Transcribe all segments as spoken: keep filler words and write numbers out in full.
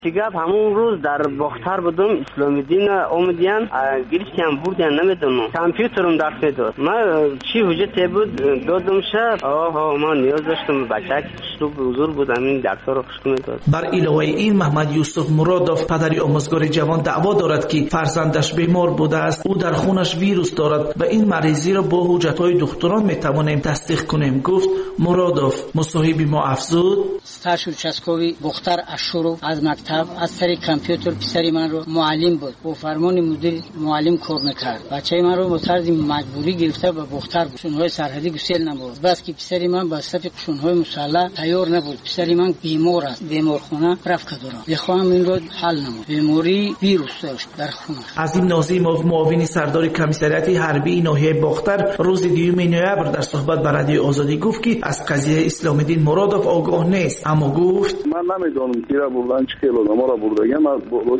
دیگه همون روز در باختر بودم، اسلامی دین اومدین گرفتیم بردن نمیدونم کامپیوترم دست میداد. من چی وجود بود دادم شب آها ما نیاز داشتم بچه که حضور بود همین دکتر رو خوش میداد. بر علاوه این محمد یوسف مرادوف پدری آموزگار جوان دعوا دارد که فرزندش بیمار بوده است. او در خونش ویروس دارد و این مریضی را با حجت‌های دکتران میتوانیم تصدیق کنیم. گفت مرادوف. مصاحبه ما افزود استاشور چسکوی بختر اشورو از مکتب از طریق کامپیوتر پسری من رو معلم بود، با فرمان مدیر معلم کار میکرد. بچه من رو مطرد مجبوری گرفته و بختر قشون‌های سرحدی گسیل نبود. بس که پسری من با صف قشون‌های مسلح تیار نبود. پسری من بیمار است، بیمارخانه رفت کدورم. بخوام این رو حل نمود. بیماری ویروس داشت در خونه. عظیم ناظموف معاون سردار کمیسریات حربی ناحیه باختر روز دوم نوامبر در صحبت با رادیو آزادی گفت که از قضیه اسلام دین مرادوف آگاه نیست، اما گفت من نمیدونم کی را بردن چه کیلو ما را بردن. من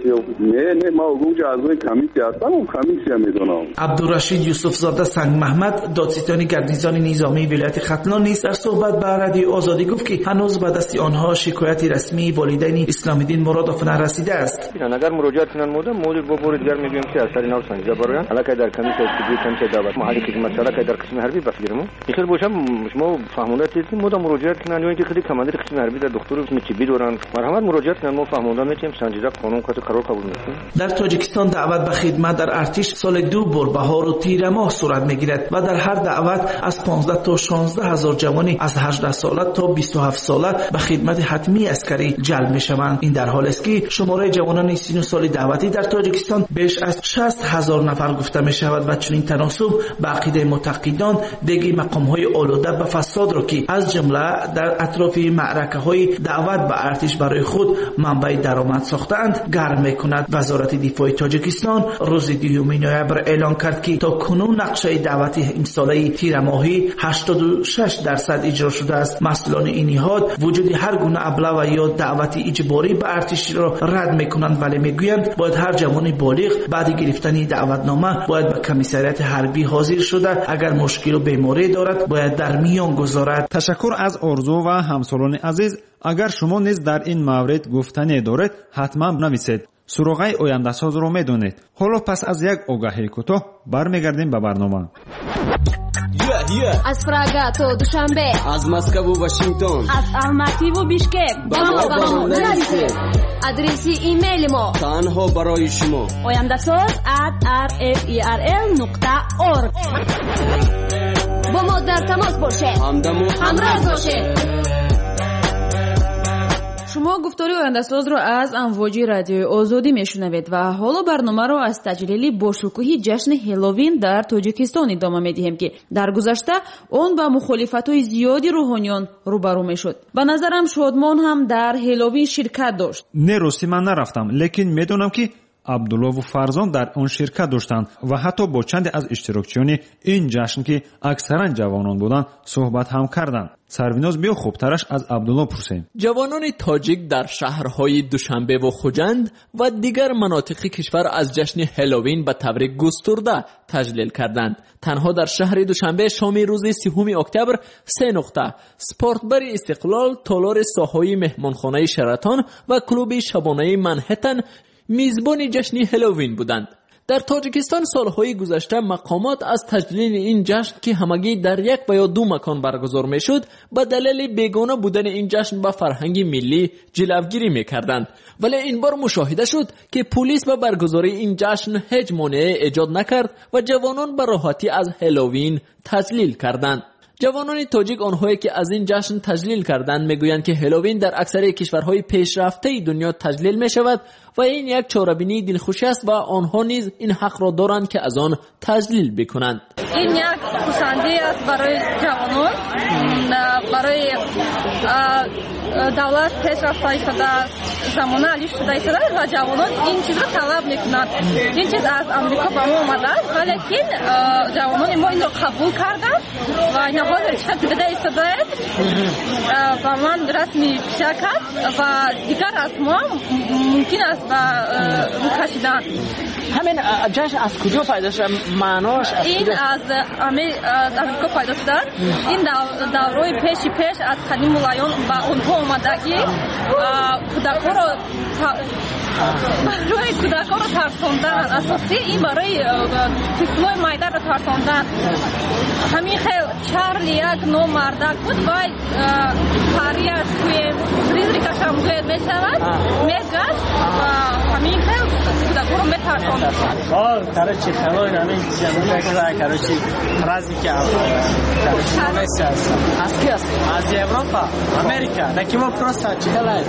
نه نه ما گوجه از اون کمیسی هستم، اون کمیسی میدونم. عبدالرشید یوسف زاده سنگ محمد دادستان گردنیزان نظامی ولایت ختلان نیز در صحبت با رادیو آزادی گفت که هنوز به دست آنها شکایت رسمی والدین اسلام دین مرادوف نرسیده است. اگر مراجعه کنن مودم مودی ببرید دیگر میگیم که اثر نو سنجا برایان علاقه در کمیسی سیدی کمیسی دعوت محلی خدمت شرکت در قسم حربی بفگیرم میخواد باشم شما فهمونده تیزی مودم مراجعه کنن یا اینکه خیلی کماندار قسم حربی در دکتر میچبی دوران مرحمت مراجعه کنن ما فهمونده میتیم سنجیده قانون کاتو قرار قبول میکنیم. در تاجیکستان دعوت به خدمت در ارتش سال دو بار بهار و تیر ماه صورت میگیرد و در هر دعوت از پانزده تا شانزده هزار جوانی از هجده ساله تا بیست و هفت ساله به خدمت حتمی عسکری جلب میشوند. این در حالی است که شماره جوانان سی و نه ساله دعوتی در تاجیکستان بیش از شصت هزار نفر گفته می شود و چنین تناسب به عقیده معتقدان دیگه مقام های آلوده به فساد را که از جمله در اطراف معرکه های دعوت به ارتش برای خود منبع درآمد ساختند گرم میکند. وزارت دفاع تاجیکستان روز دوم نوامبر اعلام کرد که تا کنون نقشه دعوتی امساله تیر ماهی هشتاد و شش درصد اجرا شده است. مسئولان این نهاد وجود هر گونه ابله یا دعوت اجباری به ارتش را رد میکنند، ولی میگویند باید هر جوان بالغ بعد گرفتن دعوتنامه باید به کمیسریات حربی حاضر شده، اگر مشکل و بیماری دارد باید در میان گذارد. تشکر از آرزو و همسالان عزیز. اگر شما نیز در این مورد گفتنی دارید حتما بنویسید. سروغای آینده ساز رو میدونید. حالا پس از یک آگاهی کوتاه برمیگردیم به برنامه. از پراگا تا دوشنبه، از مسکو و واشنگتن، از الماتی و بیشکک با ما با ما نرسید. ادرسی ایمیل ما تنها برای شما آینده ساز ات آر اف ای آر ال نقطه اورگ. با ما در تماس باشید، همدم و همراه باشید. شما گفتاری آینده ساز رو از امواج رادیو آزادی میشنوید و حالا برنامه رو از تجلیل باشکوهی جشن هالووین در تاجیکستان ادامه میدیم که در گذشته اون با مخالفت‌های زیادی روحانیان روبرو میشد. به نظرم شادمان هم در هالووین شرکت داشت. نه راستی من نرفتم، لیکن میدونم که عبدالله و فرزان در آن شرکت داشتند و حتی با چند از اشتراکچیان این جشن که اکثرا جوانان بودند صحبت هم کردند. سرویناز بیا خوبترش از عبدالله پرسیم. جوانان تاجیک در شهرهای دوشنبه و خوجند و دیگر مناطق کشور از جشن هالووین به طور گسترده تجلیل کردند. تنها در شهر دوشنبه شام روز سوم اکتبر سه نقطه سپورتبر استقلال، تالار ساحوی مهمانخانه شراتون و کلوب شبانه منهتن میزبان جشن هالووین بودند. در تاجیکستان سالهای گذشته مقامات از تجلیل این جشن که همگی در یک و یا دو مکان برگزار میشد به دلیل بیگانه بودن این جشن به فرهنگ ملی جلوگیری میکردند، ولی این بار مشاهده شد که پلیس به برگزاری این جشن هیچ مانعی ایجاد نکرد و جوانان به راحتی از هالووین تجلیل کردند. جوانان تاجیک آنهایی که از این جشن تجلیل کردند میگویند که هالووین در اکثر کشورهای پیشرفته دنیا تجلیل می شود و این یک چاره‌بینی دلخوش است و آنها نیز این حق را دارند که از آن تجلیل بکنند. این یک خوشایندی است برای جوانان، برای دولت پیشرفته شده، زمانه علی شده شده و جوانان این چیز را طلب میکنند. این چیز از امریکا به ما آمده است، ولی جوانان ما این را قبول کردند و این حال رشد بده ایستاده و من رسمی شرکت و دیگر از ما ممکن است به رو کشیدن. همین جشن از کجا پیدا شد؟ معناش از این از امریکا پیدا شد. این دورهای پیشی پیش از قدیم مولایان با اونها омадагӣ кӯдакҳоро барои кӯдакҳоро тарсондан, асоси ин барои тифлои майдаро тарсондан. ҳамин хел Чарли як номардак буд, вай парияш туи призрикашам гӯяд мешавад, мегашт ва ҳамин хел кӯдакҳоро метарсонд. Короче, хелой ҳамин ҷамоаи короче праздники короче номеси аст. Аз ки аст? Аз Европа, Америка. Так мо просто чихелай.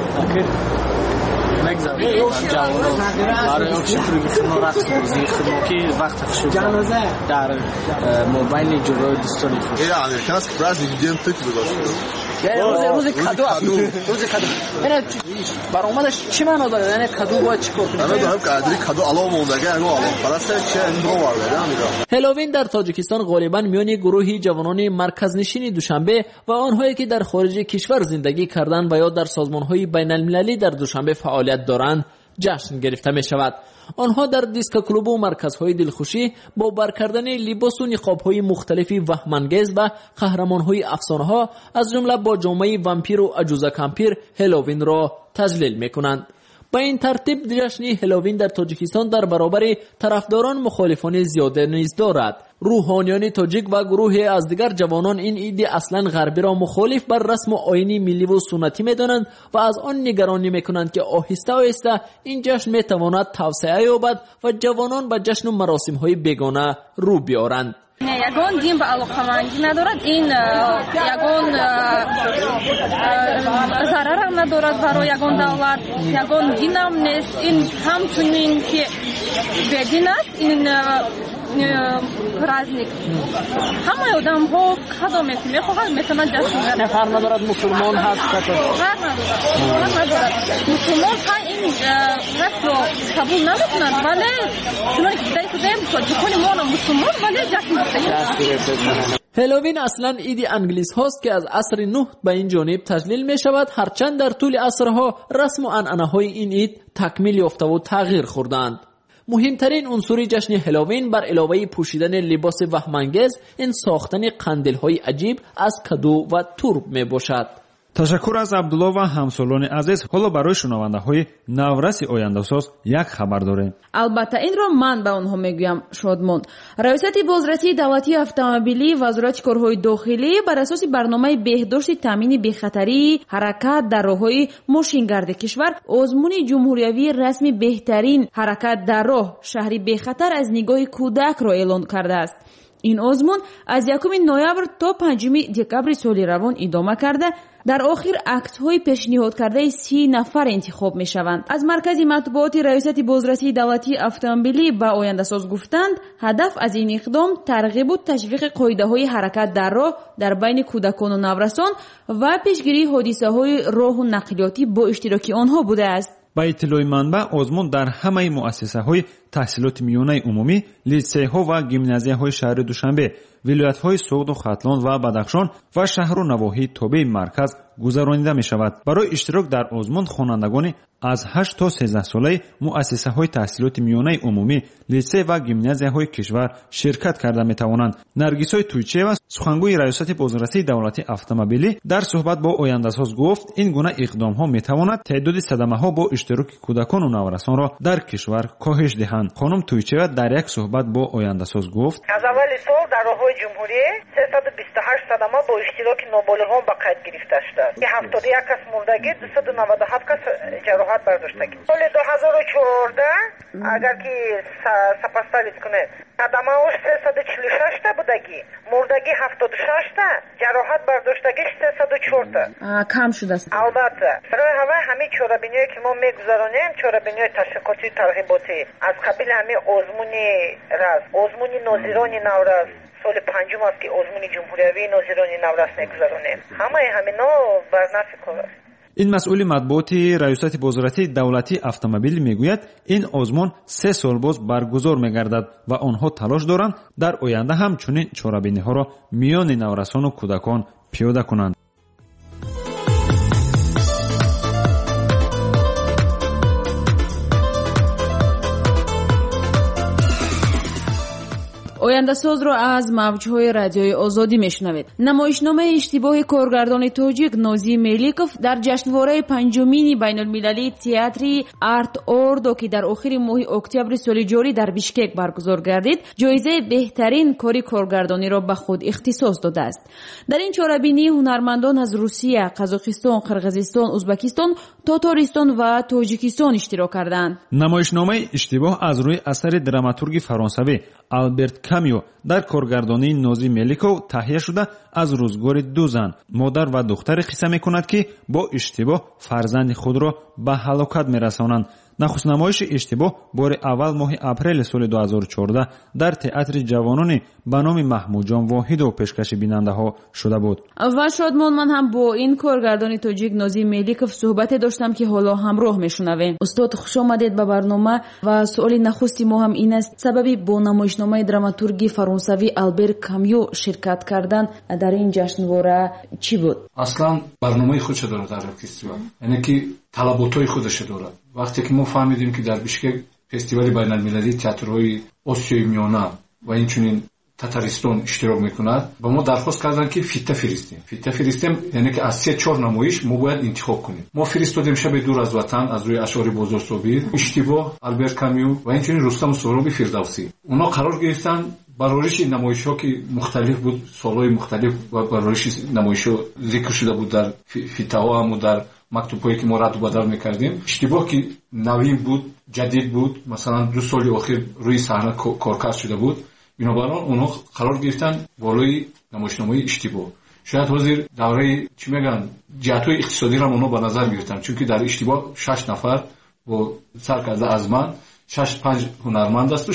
برای آنچه پرویسما رقص بازی خدماتی وقت خشوده در موبایل جلوی دوستانی خوش این امریکاست که برای دیدیم تک بگذاشت روز کادو روز کادو اینا برآمدش چی معنا داره؟ یعنی کادو باید چیکار کنیم؟ من دارم که ادری کادو علاوه موندگی اینو علاوه پرسته چه اندرو وارده نمیگم. هالووین در تاجیکستان غالبا میان گروهی جوانان مرکزنشین دوشنبه و آنهایی که در خارج کشور زندگی کردند و یا در سازمان‌های بین‌المللی در دوشنبه فعالیت دارند جشن گرفته می شود. آنها در دیسک کلوب و مرکزهای دلخوشی با برکردن لباس و نقاب‌های مختلفی وهم‌انگیز و قهرمان‌های افسانه‌ها از جمله با جامعه وامپیر و عجوزه کمپیر هالووین را تجلیل می‌کنند. با این ترتیب جشن هالووین در تاجیکستان در برابر طرفداران مخالفان زیاده نیز دارد. روحانیان تاجیک و گروهی از دیگر جوانان این عید اصلا غربی را مخالف بر رسم و آیین ملی و سنتی می‌دانند و از آن نگرانی می‌کنند که آهسته آهسته این جشن می‌تواند توسعه یابد و جوانان به جشن و مراسم‌های بیگانه رو بیارند. ягон дин ба алоқамандӣ надорад, ин ягон зарарам надорад барои ягон давлат, ягон динам нест. Ин ҳамчунин ки бедин аст ин праздник. ҳамаи одамҳо қадо мехоҳанд метавонанд ҷашн гиранд. фарқ надорад мусулмон ҳаст, фарқ надорад. Мусулмон ҳа ин расмро қабул наметавонад, вале чуноне ки даи худаем тоҷикони моно мусулмон вале ҷашн гиранд. هالووین اصلا عید انگلیس هاست که از عصر نوح به این جانب تجلیل می شود، هرچند در طول عصرها رسم و عنعنه های این عید تکمیل یافته و تغییر خوردند. مهمترین عنصر جشن هالووین بر علاوه پوشیدن لباس وهم‌انگیز این ساختن قندیل های عجیب از کدو و تورب می باشد. تشکر از عبدالله و همسالان عزیز. حالا برای شنونده های نورس آینده ساز یک خبر داریم. البته این را من به آنها میگویم شادمان. ریاست بازرسی دولتی اتومبیلی وزارت کارهای داخلی بر اساس برنامه بهداشت تامین بی‌خطری حرکت در راههای ماشینگرد کشور آزمون جمهوریوی رسمی بهترین حرکت در راه شهری بی‌خطر از نگاه کودک را اعلان کرده است. این آزمون از یکم نوامبر تا پنجم دکامبر سال روان ادامه کرده. در آخر اکت‌های پیشنهاد کرده سی نفر انتخاب می‌شوند. از مرکز مطبوعات ریاست بازرسی دولتی اتومبیلی به آینده ساز گفتند هدف از این اقدام ترغیب و تشویق قاعده‌های حرکت در راه در بین کودکان و نوجوانان و پیشگیری حادثه‌های راه و نقلیاتی با اشتراک آنها بوده است. با اطلاع منبع آزمون در همه مؤسسه‌های تحصیلات میانه عمومی، لیسه‌ها و گیمنازیه‌های شهر دوشنبه، ولایت‌های سوغد و ختلان و بدخشان و شهر و نواحی تابع مرکز گذرانیده می‌شود. برای اشتراک در آزمون خوانندگان از هشت تا سیزده ساله مؤسسه‌های تحصیلات میانه عمومی، لیسه و گیمنازیه‌های کشور شرکت کرده می‌توانند. نرگس‌های تویچیوا سخنگوی ریاست بازرسی دولتی اتومبیلی در صحبت با آینده ساز گفت این گونه اقدام‌ها می‌تواند تعداد صدمه‌ها با اشتراک کودکان و نوجوانان را در کشور کاهش دهند. خانم تویچیوا در یک صحبت با آینده ساز گفت از اول سال در راه‌های جمهوری سیصد و بیست و هشت صدمه با اشتراک نابالغان به قید گرفته شده. هفتاد و یک کس مردگی، دویست و نود و هفت کس جراحت برداشتگی. سال دو هزار و چهارده اگر که سپاسدارید کنید صدمه اش سیصد و چهل و شش تا بودگی، مردگی هفتاد و شش تا، جراحت برداشتگیش سیصد و چهار تا. کم شده است. البته برای همه همین چاره‌بینی‌ای که ما میگذرانیم چاره‌بینی‌های تشویقاتی ترغیباتی از قبیل همین آزمونی راز، آزمونی ناظران نوروز سال پنجم است که آزمون جمهوریوی ناظران نوروز میگذرانیم. همه همینا بر نفع کار است. این مسئول مطبوعاتی ریاست بازرسی دولتی اتومبیل میگوید این آزمون سه سال باز برگزار میگردد و آنها تلاش دارند در آینده هم چنین چاره‌بینی‌ها را میان نوجوانان و کودکان پیاده کنند. ояндасозро аз мавҷҳои радиои озодӣ мешунавед. намоишномаи иштибоҳи коргардони тоҷик Нозим Меликов дар ҷашнвораи панҷумини байнулмилалии театри Арт Ордо ки дар охири моҳи октябри соли ҷорӣ дар Бишкек баргузор гардид, ҷоизаи беҳтарин кори коргардониро ба худ ихтисос додааст. дар ин чорабинӣ ҳунармандон аз Русия, Қазоқистон, Қирғизистон, Узбекистон, Тотористон ва Тоҷикистон иштирок карданд. намоишномаи иштибоҳ аз рӯи асари драматурги фаронсавӣ Алберт Камю дар коргардонии Нозим Меликов таҳия шуда аз рӯзгори ду зан, модар ва духтаре қисса мекунад ки бо иштибоҳ фарзанди худро ба ҳалокат мерасонанд. нахустнамоиши иштибоҳ бори аввал моҳи апрели соли ду ҳазору чордаҳ дар театри ҷавонони ба номи Маҳмудҷон Воҳидов пешкаши бинандаҳо шуда буд. ва шодмон ман ҳам бо ин коргардони тоҷик Нозим Меликов суҳбате доштам ки ҳоло ҳамроҳ мешунавем. устод хуш омадед ба барнома ва суоли нахусти мо ҳам ин аст: сабаби бо намоишномаи драматурги фаронсавӣ Алберт Камю ширкат кардан дар ин ҷашнвора чӣ буд? аслан барномаи худша дорад дар фестивал, яъне ки талаботҳои худша дорад. вақте ки мо фаҳмидем ки дар Бишкек фестивали байналмилалии театрҳои Осиёи Миёна ва инчунин Татаристон иштирок мекунад, ба мо дархост карданд ки фита фиристем. фита фиристем яъне ки аз се чор намоиш мо бояд интихоб кунем. мо фиристодем шаби дур аз ватан аз рӯи ашъори Бозор Собир, иштибоҳ, Алберт Камю ва инчунин Рустаму Сороби Фирдавсӣ. онҳо қарор гирифтанд барориши намоишҳо ки мухталиф буд, солҳои мухталиф ва барориши намоишҳо зикр шуда буд дар фитаҳо ҳаму дар мактубҳое ки мо раду бадал мекардем. иштибоҳ ки навин буд, ҷадид буд, масалан ду соли охир рӯи саҳна коркард шуда буд. бинобар он онҳо қарор гирифтанд болои намоишномаи иштибоҳ. шояд ҳозир давраи чӣ мегӯянд ҷиҳатҳои иқтисодиро онҳо ба назар гирифтанд, чунки дар иштибоҳ шаш нафар бо сар карда аз ман шаш панҷ ҳунарманд асту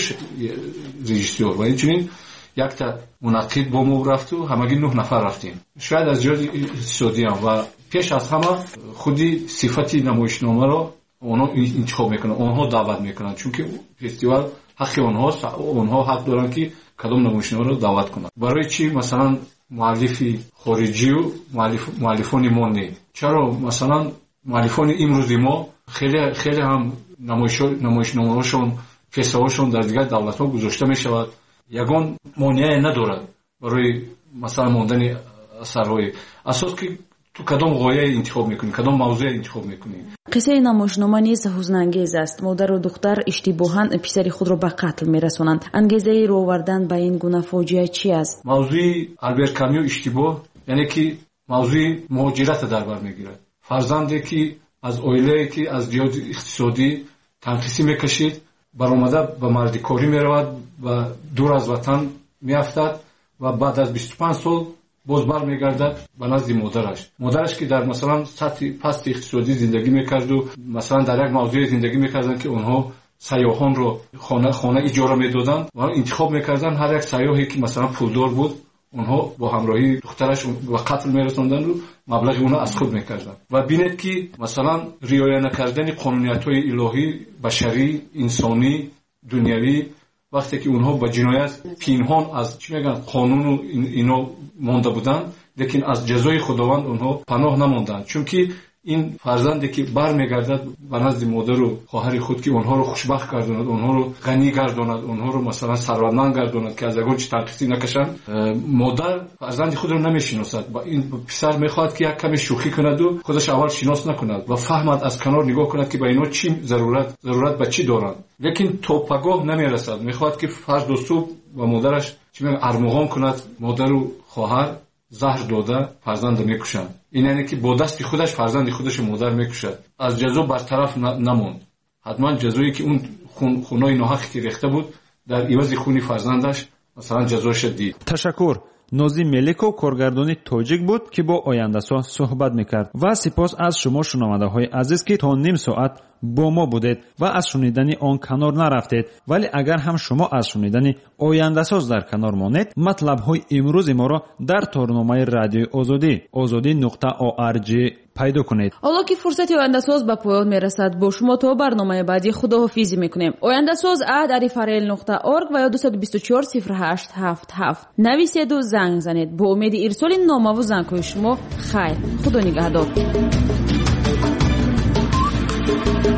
режиссёр ва инчунин якта мунаққид бо мо рафту ҳамагӣ нӯҳ нафар рафтем. шояд аз ҷиҳати иқтисодиам ва пеш аз ҳама худи сифати намоишномаро онҳо интихоб мекунанд, онҳо даъват мекунанд, чунки фестивал ҳаққи онҳост, онҳо ҳақ доранд ки кадом намоишномаро даъват кунанд. барои чӣ масалан муаллифи хориҷию муаллифони мо не? чаро масалан муаллифони имрӯзи мо хеле хеле ҳам намоишномаҳошон, пьесаҳошон дар дигар давлатҳо гузошта мешавад. ягон монеае надорад барои масалан мондани асарҳои асос ки ту кадом ғояе интихоб мекунӣ, кадом мавзӯе интихоб мекунӣ. қиссаи намоишнома низ ҳузнангез аст. модару духтар иштибоҳан писари худро ба қатл мерасонанд. ангезаи ровардан ба ин гуна фоҷиа чӣ аст? мавзӯи Алберт Камю иштибоҳ яъне ки мавзӯи муҳоҷирата дар бар мегирад. фарзанде ки аз оилае ки аз ҷиҳати иқтисодӣ танқисӣ мекашид, баромада ба мардикорӣ меравад ва дур аз ватан меафтад ва баъд аз бисту панҷ сол боз бармегардад ба назди модараш. модараш ки дар масалан сатҳи пасти иқтисодӣ зиндагӣ мекарду, масалан дар як мавзӯе зиндагӣ мекарданд ки онҳо сайёҳонро хона хона иҷора медоданд ва интихоб мекарданд ҳар як сайёҳе ки масалан пулдор буд, онҳо бо ҳамроҳии духтараш ба қатл мерасонданду маблағи онҳо аз худ мекарданд. ва бинед ки масалан риоя накардани қонуниятҳои илоҳӣ, башарӣ, инсонӣ, дунявӣ, вақте ки онҳо ба ҷиноят пинҳон аз чӣ мегӯянд қонуну ино монда буданд, лекин аз ҷазои худованд онҳо паноҳ намонданд, чунки ин фарзанде ки бармегардад ба назди модару хоҳари худ ки онҳоро хушбахт гардонад, онҳоро ғанӣ гардонад, онҳоро масалан сарватманд гардонад ки аз ягон чӣ танқисӣ накашанд, модар фарзанди худро намешиносад. ин писар мехоҳад ки як каме шӯхӣ кунаду худаш аввал шинос накунад ва фаҳмад, аз канор нигоҳ кунад ки ба инҳо чӣ зарурат зарурат ба чӣ доранд, лекин то пагоҳ намерасад. мехоҳад ки фарду субҳ ба модараш чӣ мегӯянд армуғон кунад, модару хоҳар заҳр дода фарзанда мекушанд. ин яъне ки бо дасти худаш фарзанди худашо модар мекушад. аз ҷазо бартараф намонд. ҳатман ҷазое ки он хунҳои ноҳақе ки рехта буд дар ивази хуни фарзандаш масалан ҷазоша дид. ташаккур. Нозим Меликов коргардони тоҷик буд ки бо ояндасо суҳбат мекард. ва сипос аз шумо шунавандаҳои азиз ки то ним соат бо мо будед ва аз шунидани он канор нарафтед. вале агар ҳам шумо аз шунидани ояндасоз дар канор монед, матлабҳои имрӯзи моро дар торномаи радиои озодӣ озодӣ нуқта орг пайдо кунед. ҳоло ки фурсати ояндасоз ба поён мерасад, бо шумо то барномаи баъдӣ худоҳофизӣ мекунем. ояндасоз ад арифарел нуқта орг ва ё ду ду чор сифр ҳашт ҳафт ҳафт нависеду занг занед. бо умеди ирсоли номаву зангҳои шумо хайр. худо нигаҳдор.